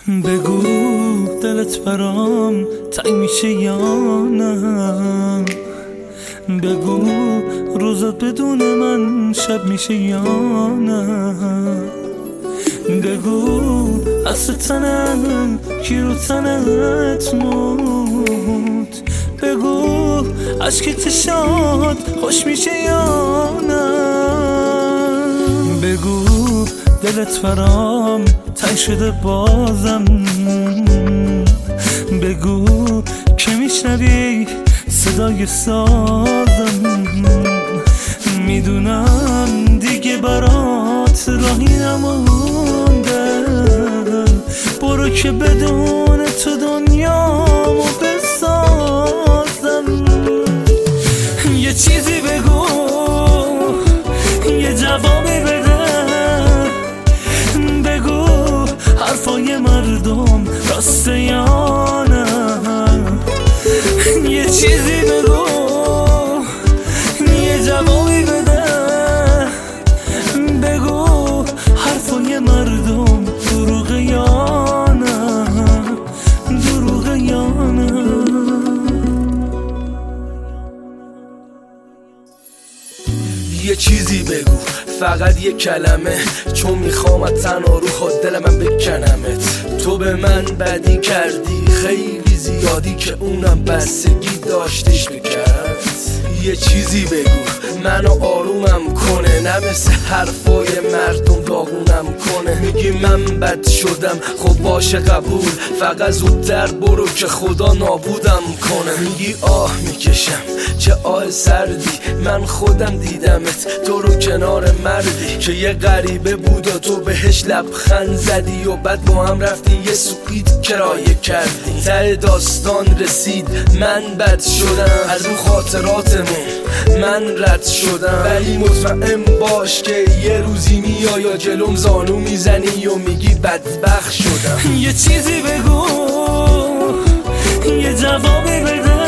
بگو دلت برام تنگ میشه یا نه، بگو روزت بدون من شب میشه یا نه، بگو اصل تنم کی رو تنت موت، بگو عشق چشات خوش میشه یا نه، بگو دلت برام تنگ شده بازم، بگو که میشنوی صدای سازم، میدونم دیگه برات راهی نمونده، برو که بدون تو دنیامو بسازم، یه چیزی بگو یه جوابی بده، بگو حرفای مردم راسته یا نه، یه چیزی بگو یه جوابی بده، بگو حرفای مردم دروغه یا نه، دروغه یا نه. یه چیزی بگو فقط یه کلمه، چون میخوام از تنها رو خود دل من بکنمت، تو به من بدی کردی خیلی زیادی که اونم بستگی داشتش بکرد، یه چیزی بگو منو آرومم کنه، نه مثل حرفای مردم داغونم کنه، میگی من بد شدم خب باشه قبول، فقط زودتر برو که خدا نابودم کنه، میگی آه میکشم چه آه سردی، من خودم دیدمت تو رو کنار مردی که یه غریبه بود و تو بهش لبخند زدی و بعد با هم رفتین یه سوئیت کرایه کردی، ته داستان رسید من بد شدم، از اون خاطراتمون من رد شدم، ولی مطمئن باش که یه روزی میای یا جلوم زانو میزنی و میگی بدبخت شدم، یه چیزی بگو یه جوابی بده،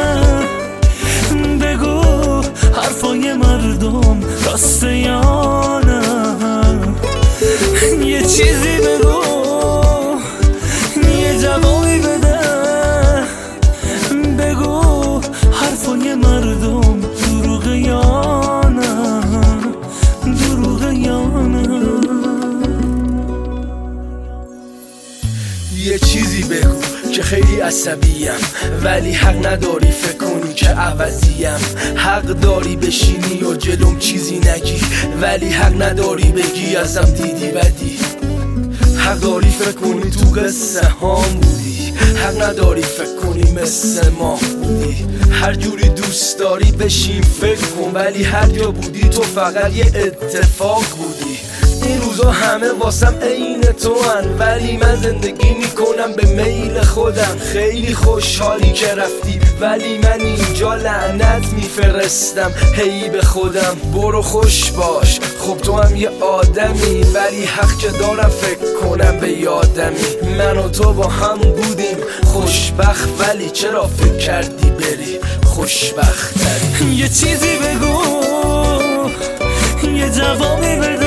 بگو حرفای مردم راسته یا نه، یه چیزی بگو یه جوابی بده، بگو حرفای مردم دروغه یا نه، دروغه یا نه. یه چیزی بگو که خیلی عصبیم ولی حق نداری فکر کنی که عوضیم، حق داری بشینی و جلوم چیزی نگی ولی حق نداری بگی ازم دیدی بدی، حق داری فکر کنی تو قصه هام بودی، حق نداری فکر کنی مثل ما بودی، هر جوری دوست داری بشین فکر کن، ولی هر جا بودی تو فقط یه اتفاق بودی، این روزا همه واسم عین تو هن، ولی من زندگی میکنم به میل خودم، خیلی خوشحالی که رفتی ولی من اینجا لعنت میفرستم هی به خودم، برو خوش باش خب تو هم یه آدمی، ولی حق که دارم فکر کنم به یادمی، من و تو با هم بودیم خوشبخت، ولی چرا فکر کردی بری خوشبخت تری، یه چیزی بگو یه جوابی بده،